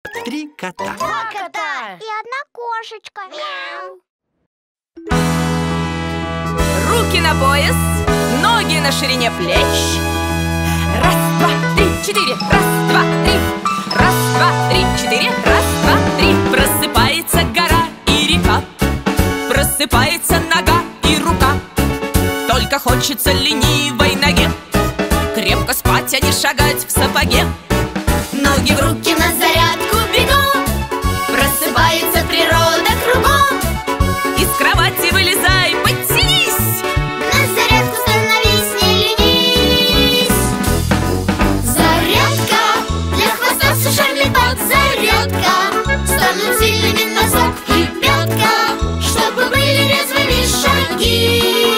3 кота. 2 кота и 1 кошечка. Мяу. Руки на пояс, ноги на ширине плеч. Раз, два, три, четыре. Раз, два, три. Раз, два, три, четыре. Раз, два, три. Просыпается гора и река, просыпается нога и рука. Только хочется ленивой ноге крепко спать, а не шагать в сапоге. Ноги в руки на зарядку бегом, просыпается природа кругом. Из кровати вылезай, подтянись, На зарядку становись, не ленись. Зарядка для хвоста с ушами подзарядка. Станут сильными носок и пятка, чтобы были резвыми шаги.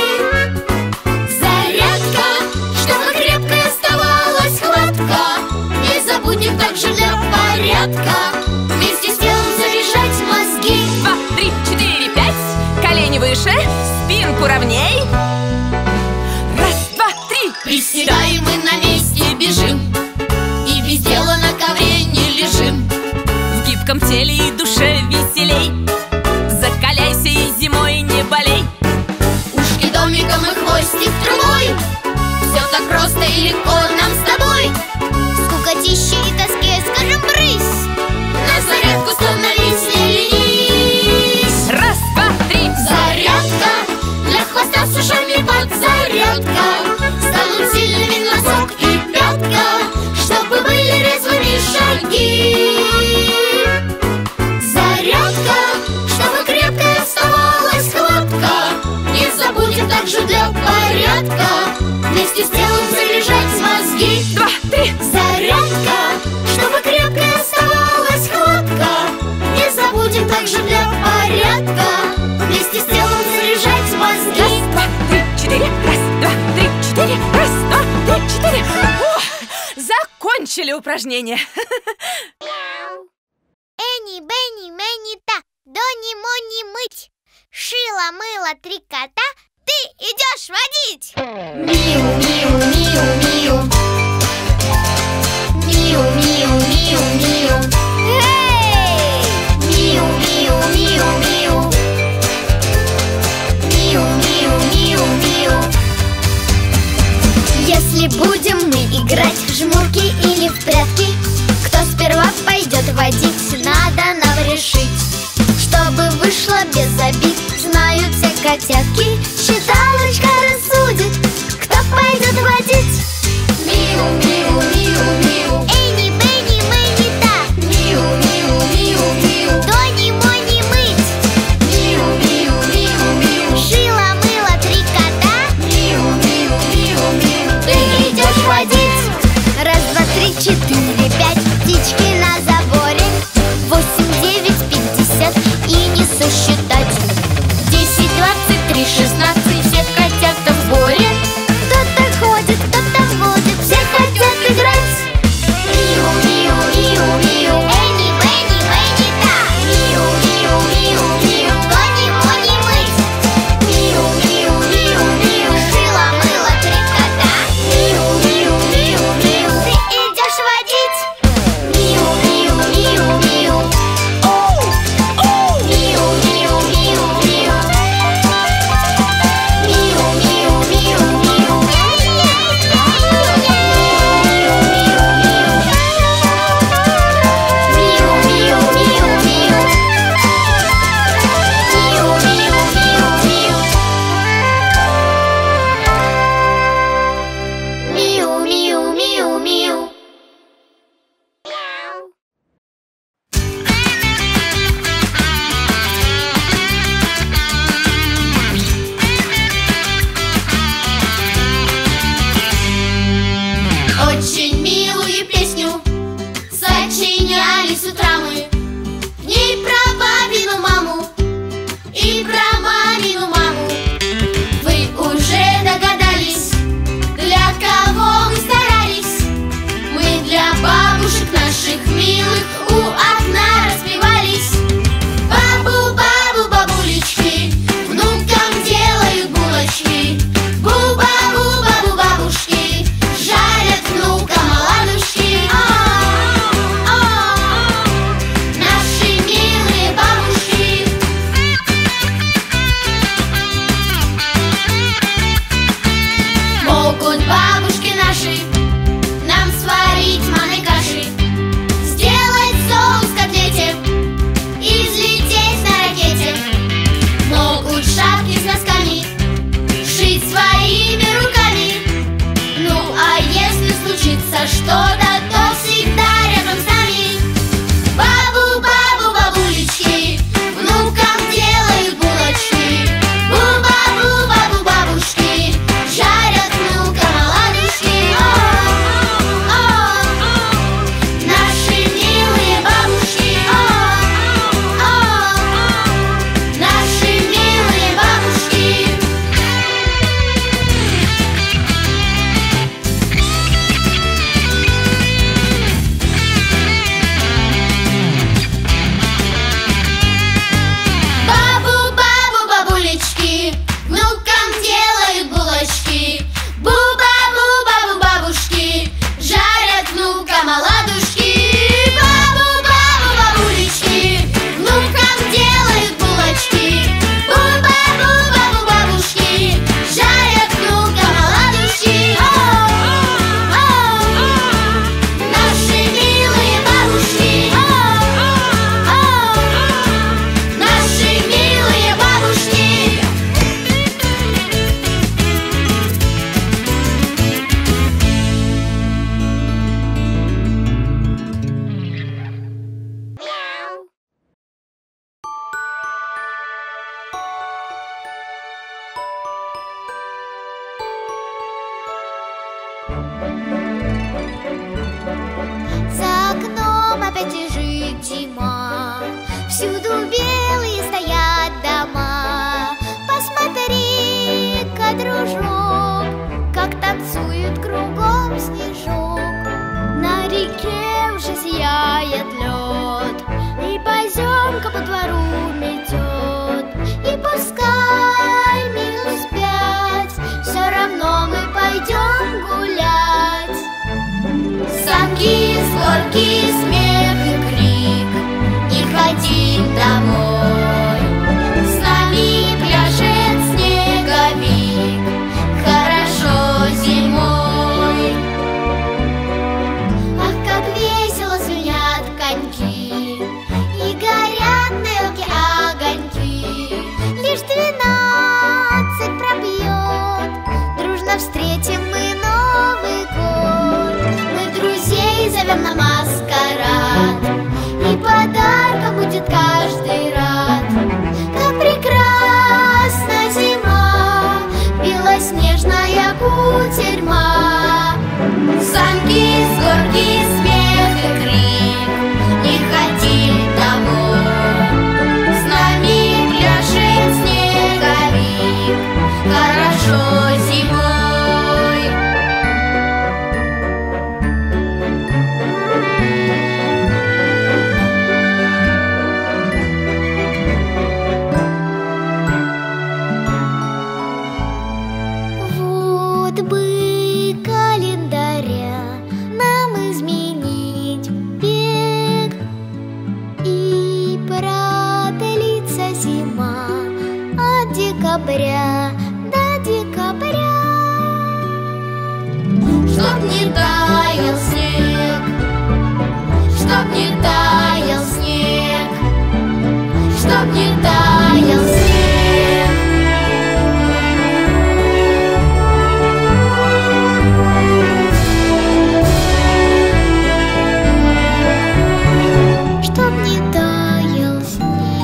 Зарядка, чтобы крепкой оставалась хватка. Не забудем также для порядка вместе с телом заряжать мозги. 2, 3, 4, 5. Колени выше, спинку ровней. Раз, два, три. Приседаем мы на месте, бежим, и без дела на ковре не лежим. В гибком теле и душе веселей, закаляйся и зимой не болей. Ушки домиком и хвостик трубой. Все так просто и легко нам с тобой. Скукотище и тоске скажем брысь. На зарядку становись, не ленись. Раз, два, три. Зарядка для хвоста с ушами подзарядка. Станут сильными носок и пятка, чтобы были резвыми шаги. Зарядка, чтобы крепкой оставалась хватка. Не забудем также для порядка вместе с телом заряжать мозги. 2, 3. Зарядка, чтобы крепкой оставалась хватка. Не забудем также для порядка вместе с телом заряжать мозги. Раз, два, три, четыре. Раз, два, три, четыре. Раз, два, три, четыре. О, закончили упражнение. Эни, Бенни, Мэнни, Та, Дони, Мони, мыть. Шила, мыло, 3 кота. Ты идешь водить. Миу, миу, миу, миу. Миу, миу, миу, миу. Эй! Миу, миу, миу, миу. Миу, миу, миу, миу. Если будем мы играть в жмурки или в прятки, кто сперва пойдет водить, надо нам решить. Чтобы вышло без обид, знают все котятки, считалочка рассудит, кто пойдет водить. Миу, миу, миу, миу. Эни, Бенни, Мэнни, Та. Миу, миу, миу, миу. Дони, Мони, мыть. Миу, миу, миу, миу. Шила, мыло, 3 кота. Миу, миу, миу, миу. Ты идешь водить. Раз, два, три, 4, 5. Птички на заборе. 8, 9, 50. И не сосчитать. 10, 23, 16. Все котята в сборе. Кто-то ходит, кто-то водит. Все хотят играть. Миу, миу, миу, миу. Эни, Бенни, Мэнни, Та. Миу, миу, миу, миу. Дони, Мони, мыть. Миу, миу, миу, миу. Шила, мыло, 3 кота. Миу, миу, миу, миу. Ты идешь водить. Миу, миу, миу, миу. Миу, миу, миу, миу. Миу, миу, миу, миу. Миу, миу, миу, миу. Очень милую песню сочиняли с утра мы. В ней про папину маму и про мамину маму. Вы уже догадались, для кого мы старались. Мы для бабушек наших милых у окна распевались. Бабу, бабу, бабулечки внукам делают булочки. Бу-бабу, бабу, бабушки жарят внукам оладушки. декабря, до декабря. Чтоб не таял снег, чтоб не таял снег, чтоб не таял снег. Чтоб не таял снег.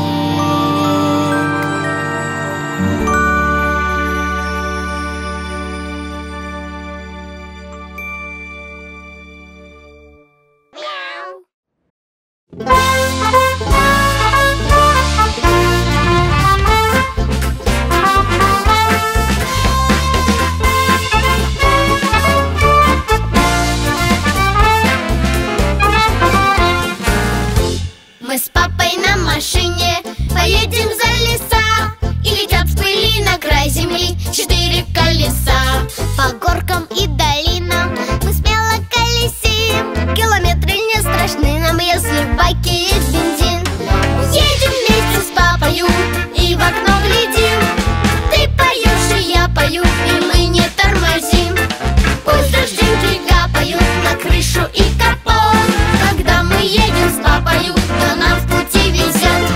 Мы с папой на машине поедем за леса, и летят в пыли на край земли 4 колеса. По горкам и долинам мы смело колесим, километры не страшны нам, если в баке есть бензин. Едем вместе с папою и в окно глядим. Ты поешь, и я пою, и мы не тормозим. Пусть дождинки капают на крышу и капот, когда мы едем с папою, то нам в пути везет.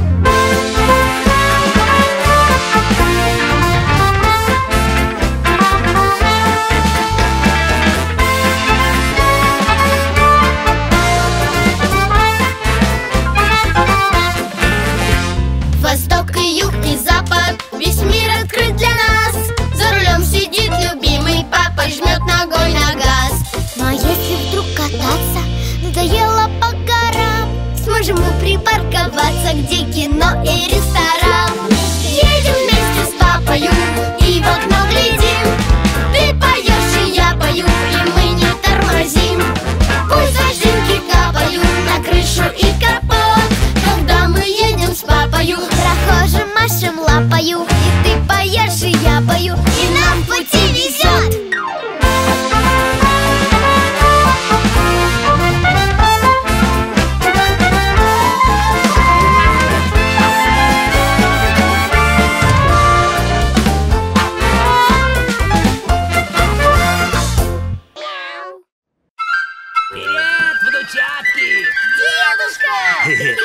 Восток и юг и запад, весь мир открыт для нас. За рулем сидит любимый папа, жмет ногой на газ. Ну а если вдруг кататься надоело по горам, сможем мы припарковаться, где кино и ресторан. Едем вместе с папою и в окно глядим. Ты поешь, и я пою, и мы не тормозим. Пусть дождинки капают на крышу и капот, когда мы едем с папою. Прохожим машем лапою, и ты поешь, и я пою, и нам в пути везет. Привет, внучатки! Дедушка!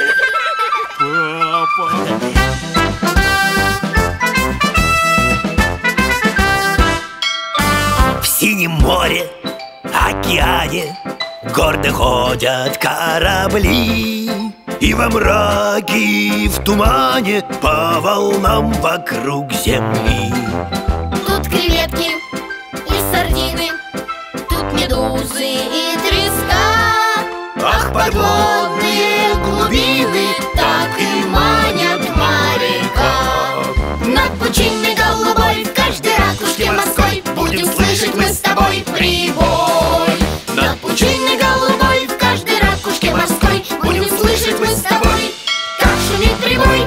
В синем море, океане гордо ходят корабли, и во мраке, и в тумане по волнам вокруг земли. Тут креветки и сардины, тут медузы и треска. Ах, подводные глубины так и манят моряка. Над пучиной голубой, в каждой ракушке морской будем слышать мы с тобой прибой. Над пучиной голубой, в каждой ракушке морской будем слышать мы с тобой, как шумит прибой.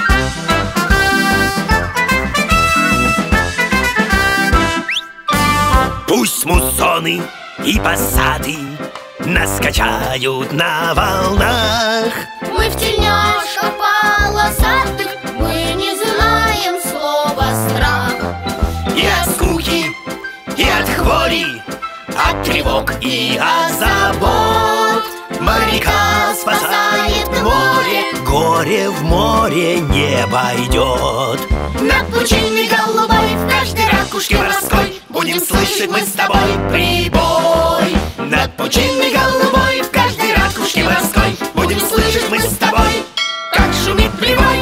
Пусть муссоны и пассаты нас качают на волнах. Мы в тельняшках полосатых, мы не знаем слова страх. И от скуки, и от хвори, от тревог и от забот моряка спасает море, горе в море не пойдет. Над пучиной голубой, в каждой ракушке морской будем слышать мы с тобой прибой. Над пучиной голубой, в каждой ракушке морской будем слышать мы с тобой, как шумит прибой.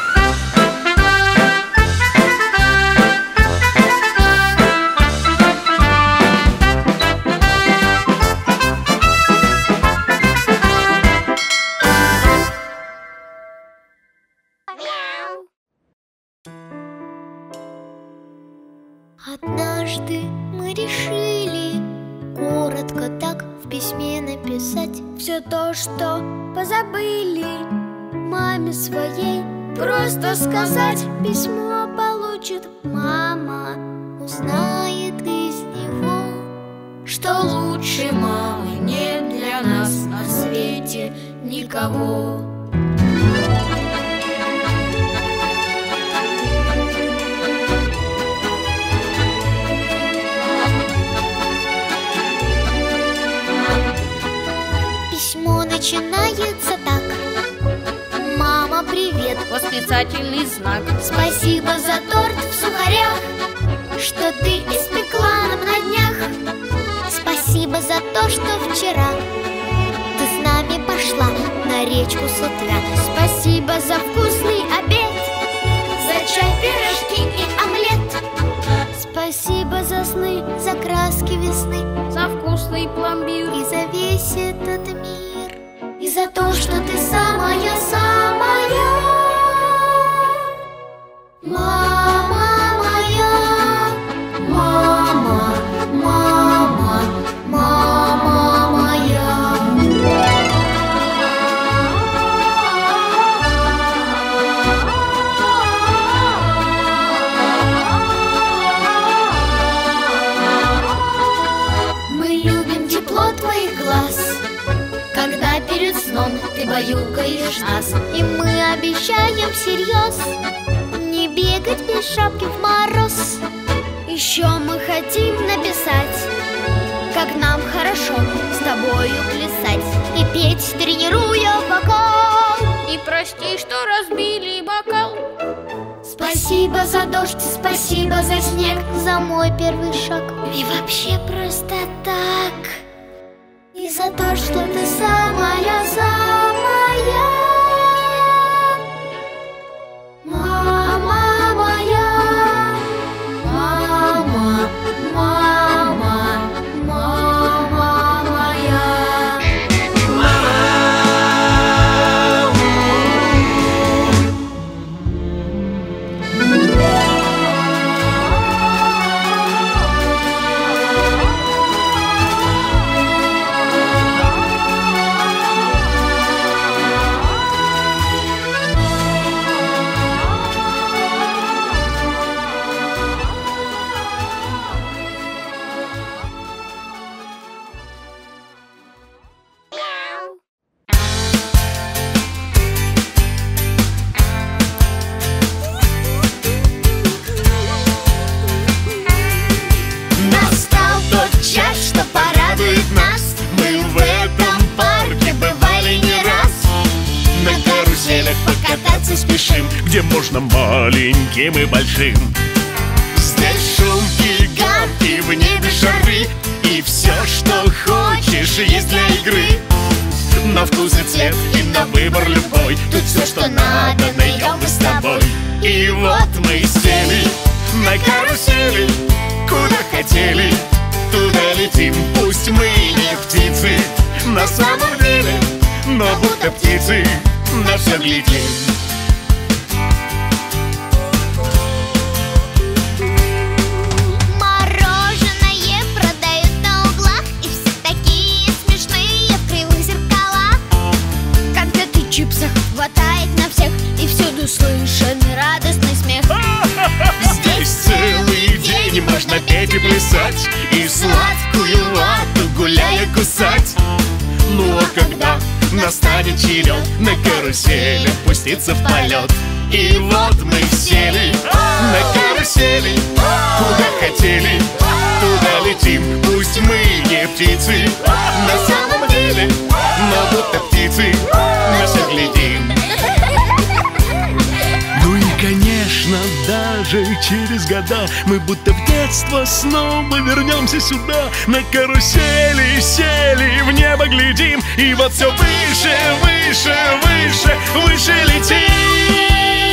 Однажды мы решили коротко так в письме написать все то, что позабыли маме своей. Просто сказать, письмо получит мама, узнает из него, что лучше мамы нет для нас на свете никого. начинается так: мама, привет, Восклицательный знак. спасибо за торт в сухарях, что ты испекла нам на днях. Спасибо за то, что вчера ты с нами пошла на речку с утра. Спасибо за вкусный обед, за чай, пирожки и омлет. Спасибо за сны, за краски весны, За вкусный пломбир. и за весь этот мир, и за то, что ты самая-самая. Мама моя, мама, мама, мама моя. Мы любим тепло твоих глаз, когда перед сном ты баюкаешь нас. И мы обещаем всерьез не бегать без шапки в мороз. Еще мы хотим написать, как нам хорошо с тобою плясать и петь, тренируя вокал. И прости, что разбили бокал. Спасибо за дождь, спасибо за снег, за мой первый шаг. И вообще просто так. И за то, что ты самая-самая. Мама моя, мама, мама, мама моя. Настал тот час, что порадует нас. Мы в этом парке бывали не раз. На каруселях покататься спешим, где можно маленьким и большим. Здесь шум и гам, и в небе шары, и все, что хочешь, есть для игры. На вкус и цвет, и на выбор любой. Тут все, что надо, найдем мы с тобой. И вот мы сели на карусели, куда хотели, туда летим. Пусть мы не птицы на самом деле, но будто птицы на все глядим. Мороженое продают на углах, и все такие смешные в кривых зеркалах. Конфет и чипсов хватает на всех, и всюду слышен радостный смех. Здесь целый день можно петь и плясать, и сладкую вату гуляя кусать. Ну а когда настанет черед на карусели пуститься в полет, и вот мы сели на карусели, куда хотели, туда летим. Пусть мы не птицы на самом деле, но будто птицы на все глядим. Ну и конечно, даже через года мы будто в детство снова вернемся сюда. На карусели сели, в небо глядим, и вот все выше, выше, выше, выше летим.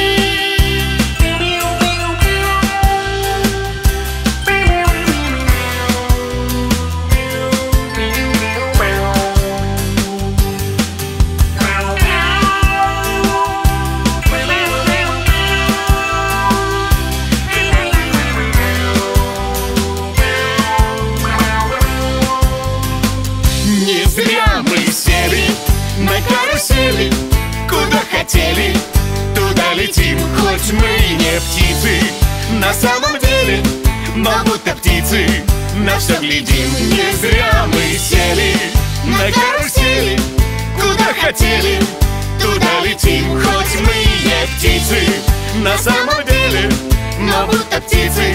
Не зря мы сели на карусели, куда хотели, туда летим. Хоть мы не птицы на самом деле, но будто птицы на все глядим. Не зря мы сели на карусели, куда хотели, туда летим. Хоть мы не птицы на самом деле, но будто птицы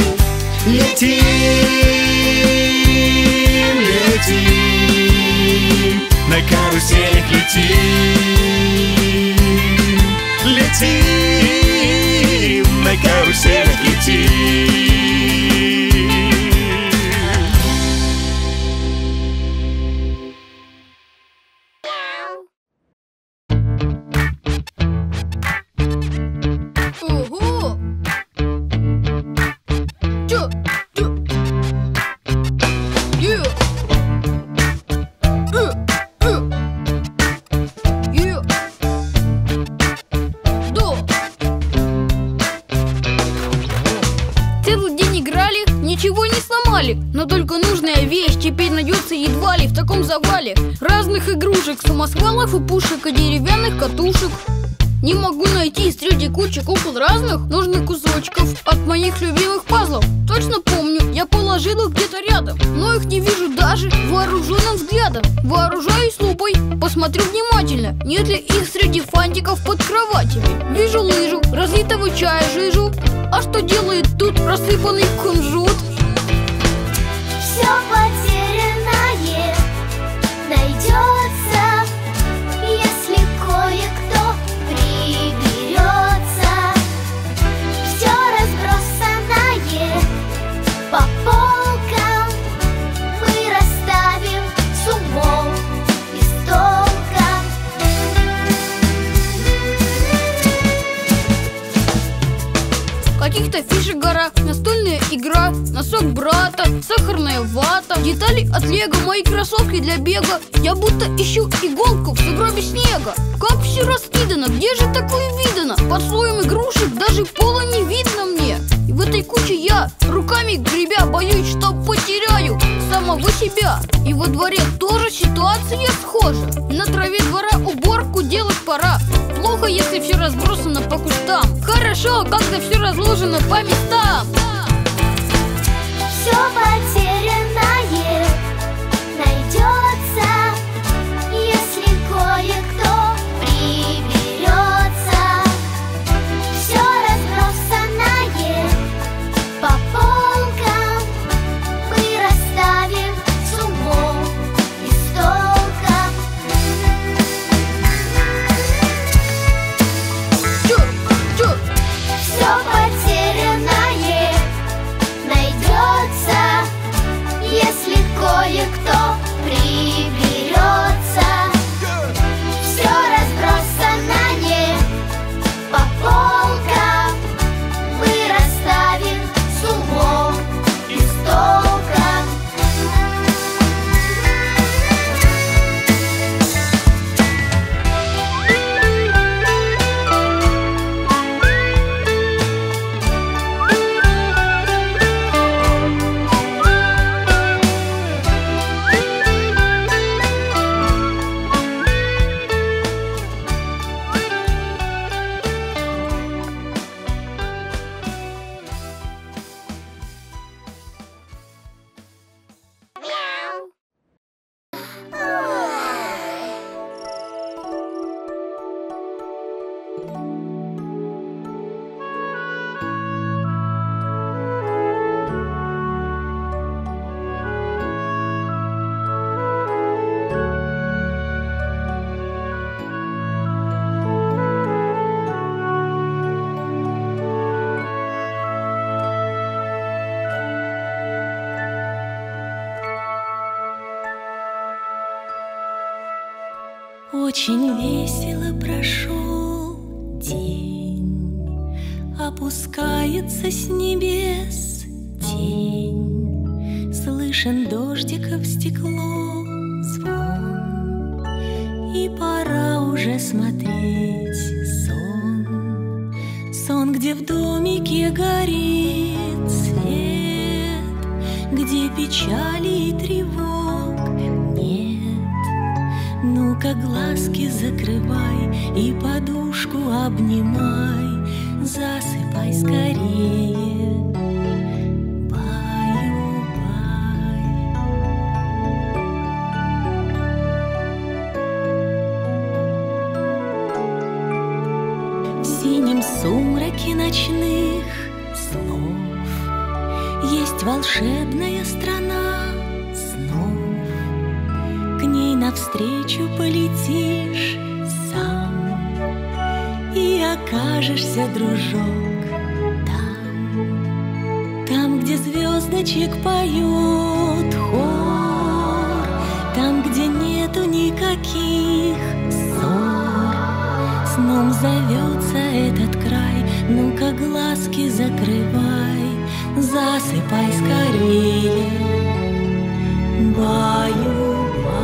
летим, летим. на каруселях летим, летим, на каруселях летим. Но только нужная вещь теперь найдется едва ли в таком завале разных игрушек, самосвалов и пушек и деревянных катушек. Не могу найти среди кучи кукол разных нужных кусочков от моих любимых пазлов. Точно помню, я положил их где-то рядом, но их не вижу даже вооруженным взглядом. Вооружаюсь лупой, посмотрю внимательно, нет ли их среди фантиков под кроватями. Вижу лыжу, разлитого чая жижу. А что делает тут просыпанный кунжут? Все потерянное найдется, если кое-кто приберется. Все разбросанное по полкам мы расставим с умом и с толком. Каких-то фишек гора, настольная игра, носок брата, сахарная вата, детали от лего, мои кроссовки для бега. Я будто ищу иголку в сугробе снега. Как все раскидано, где же такое видано? Под слоем игрушек даже пола не видно мне. И в этой куче я, руками гребя, боюсь, что потеряю самого себя. И во дворе тоже ситуация схожа. На траве двора уборку делать пора. Плохо, если все разбросано по кустам. Хорошо, когда все разложено по местам. Все потерянное найдется, если кое-кто приберется. Все разбросанное по полкам мы расставим с умом и с толком. Все потерянное найдется, если кое-кто приберется. Все разбросанное по полкам мы расставим с умом и с толком. Очень весело прошел день, опускается с небес тень, слышен дождика в стекло звон, и пора уже смотреть сон. Сон, где в домике горит свет, где печали и тревог нет. Ну-ка глазки закрывай и подушку обнимай, засыпай скорее. Баю-бай. В синем сумраке ночных слов есть волшебная страна снов. К ней навстречу полетишь сам, и окажешься, дружок, там, где звездочек поет хор, там, где нету никаких ссор. Сном зовется этот край, ну-ка глазки закрывай, засыпай скорее, баю-бай.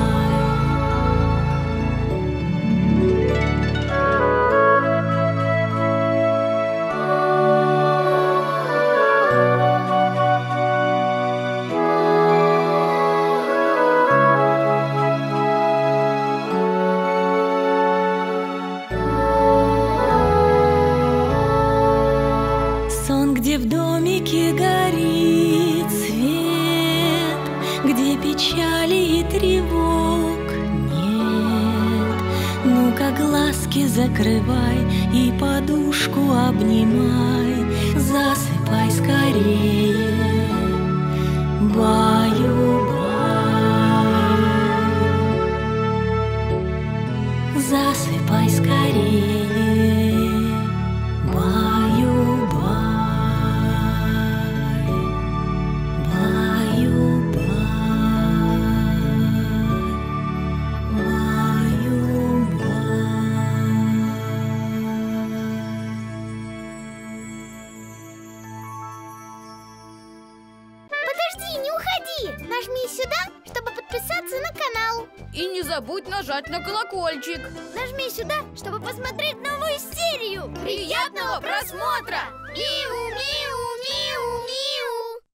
Где в домике горит свет, где печали и тревог нет. Ну-ка глазки закрывай и подушку обнимай, засыпай скорее, баю-бай. Засыпай скорее, баю-бай. Подожди, не уходи! Нажми сюда, чтобы подписаться на канал. И не забудь нажать на колокольчик. Нажми сюда, чтобы посмотреть новую серию. Приятного просмотра! Миу-миу!